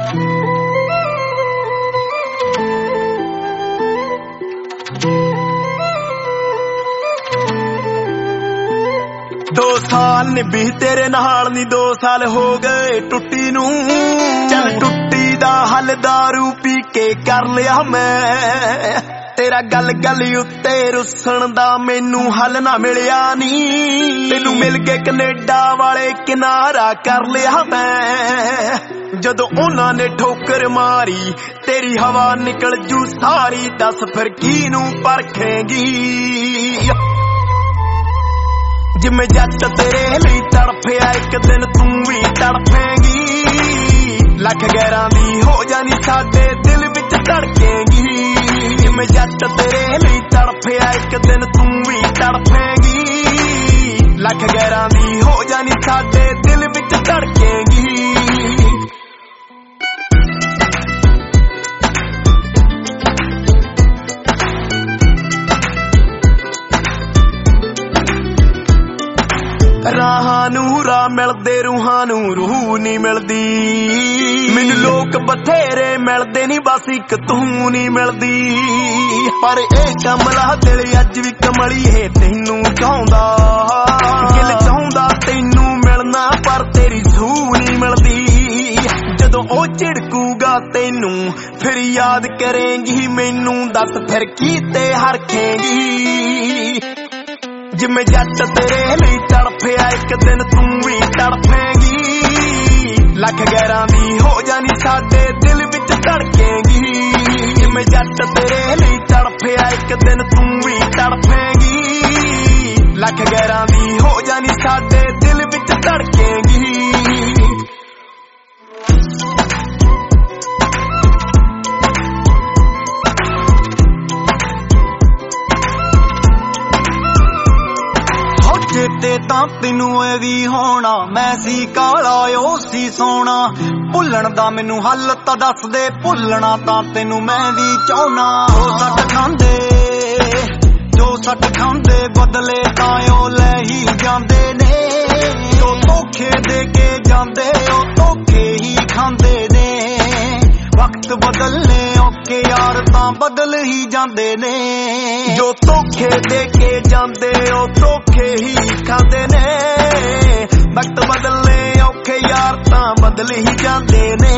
दो साल निभी तेरे नाल नी 2 साल हो गए टुट्टी नू चल टुट्टी दा हल दारू पी के कर लिया मैं तेरा गल गल उत्ते रुसन दा मैनू हल ना मिलिया नी तेनू मिल के कनेडा वाले किनारा कर लिया मैं जदों उन्हां ने ठोकर मारी तेरी हवा निकल जू सारी दस फिर किनू परखेंगी जिमें जट तेरे लिए तड़फिया एक दिन तू भी तड़फेगी लख गैरां दी हो जानी साडे दिल विच धड़केगी जिमें जट तेरे लिए तड़फिया एक दिन तू भी तड़फेगी लख गैरां दी हो जानी साडे दिल विच धड़केगी ਰਾਹਾਂ ਨੂੰ ਰਾਹ ਮਿਲਦੇ ਰੂਹਾਂ ਨੂੰ ਰੂਹ ਨਹੀਂ ਮਿਲਦੀ ਮੈਨੂੰ ਲੋਕ ਬਥੇਰੇ ਮਿਲਦੇ ਨਹੀਂ ਬਸ ਇੱਕ ਤੂੰ ਨਹੀਂ ਮਿਲਦੀ ਪਰ ਇਹ ਕਮਲਾ ਦਿਲ ਅੱਜ ਵੀ ਕਮਲੀਏ ਤੈਨੂੰ ਚਾਹੁੰਦਾ ਦਿਲ ਚਾਹੁੰਦਾ ਤੈਨੂੰ ਮਿਲਣਾ ਪਰ ਤੇਰੀ ਸੂਹ ਨਹੀਂ ਮਿਲਦੀ ਜਦੋਂ ਉਹ ਝਿੜਕੂਗਾ ਤੈਨੂੰ ਫਿਰ ਯਾਦ ਕਰੇਂਗੀ ਮੈਨੂੰ ਦੱਸ ਫਿਰ ਕੀਤੇ ਹਰਖੇਂਗੀ जिमें जट तेरे लिए तड़फिया एक दिन तू भी तड़फेगी लख गैरां दी हो जानी साडे दिल विच धड़केगी जिमें जट तेरे लिए तड़फिया एक दिन तू भी तड़फेगी लख गैरां दी हो जानी साडे दिल विच धड़केगी चेते तां तैनू ए वी होना मैं सी काला ओ सी सोना भुल्लण दा मैनू हल तां दस दे भुल्लना तां तैनू मैं वी चाहना जो सट खांदे बदले तां ओ लै ही जांदे ने जो धोखे दे के जांदे ओ धोखे ही खांदे ने वक्त बदलने औके यार तां बदल ही जांदे ने जो धोखे दे के जांदे ओ धोखे ही खांदे ने वक्त बदलने औखे यार तां बदल ही जांदे ने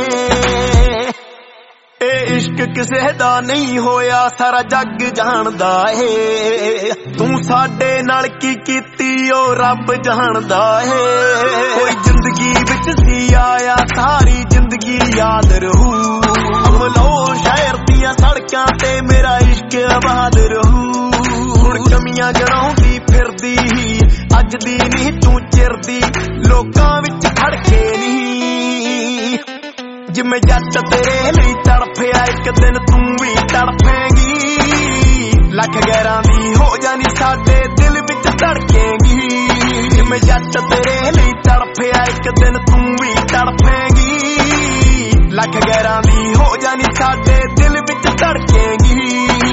ए इश्क किसे दा नहीं होया सारा जग जानदा है तू साडे नाल की कीती ओ रब जानदा है कोई जिंदगी विच सी आया सारी जिंदगी याद रहू अमलो शहर दियां सड़कां ते मेरा इश्क आबाद रहू हुण कमियां गणाउंदी फिरदी अज दी नहीं तू चिरदी लोकां विच खड़के नहीं जिमें जट तेरे लिए तड़फिया एक दिन तू भी तड़फेगी लख गैरां दी हो जानी साडे दिल विच धड़केगी जिमें जट तेरे लिए तड़फिया एक दिन तू भी तड़फेगी लख गैरां दी हो जानी साडे दिल विच धड़केगी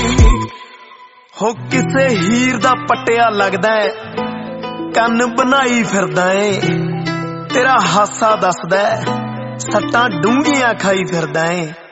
हो किसे हीर दा पट्टिया लगदा है कंन बनाई फिरदा है तेरा हासा दसदा है सट्टां डूंघियां खाई फिरदा है